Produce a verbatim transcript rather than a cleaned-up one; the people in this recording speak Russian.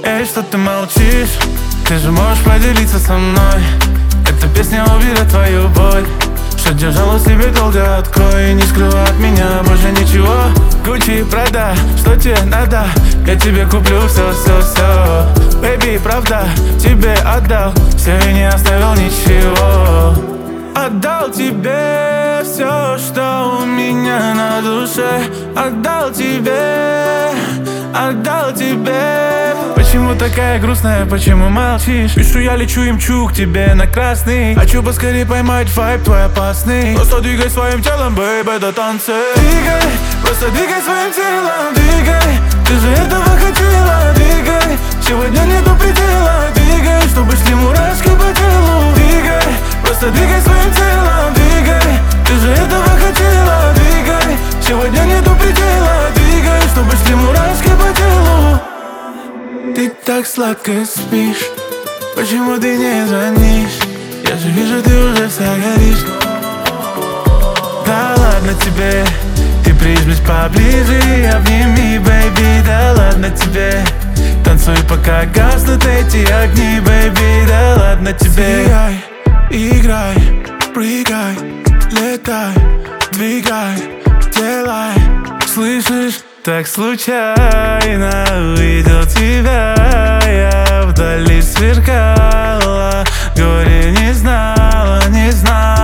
Эй, что ты молчишь? Ты же можешь поделиться со мной. Эта песня уберет твою боль, что держала в себе долго. Открой и не скрывай от меня больше ничего. Гуччи, Прада, что тебе надо? Я тебе куплю все, все, все. Бэйби, правда, тебе отдал все и не оставил ничего. Отдал тебе все, что у меня на душе. Отдал тебе, отдал тебе. Почему такая грустная, почему молчишь? Пишу, я лечу и мчу к тебе на красный. Хочу поскорее поймать вайб твой опасный. Просто двигай своим телом, бэйбэ, до танца. Двигай, просто двигай своим телом, двигай. Ты же этого хотела, двигай. Сегодня нету предела, двигай, чтобы шли мурашки по телу. Двигай, просто двигай своим телом, двигай. Ты же этого хотела, двигай. Сегодня нету предела, двигай, чтобы шли мурашки по телу. Ты так сладко спишь, почему ты не звонишь? Я же вижу, ты уже вся горишь. Да ладно тебе, ты прижмись поближе и обними, бэйби. Да ладно тебе, танцуй, пока гаснут эти огни, бэйби. Да ладно тебе. Сияй, играй, прыгай, летай, двигай, делай. Слышишь? Так случайно увидел тебя, я вдали сверкала, горе не знала, не знала.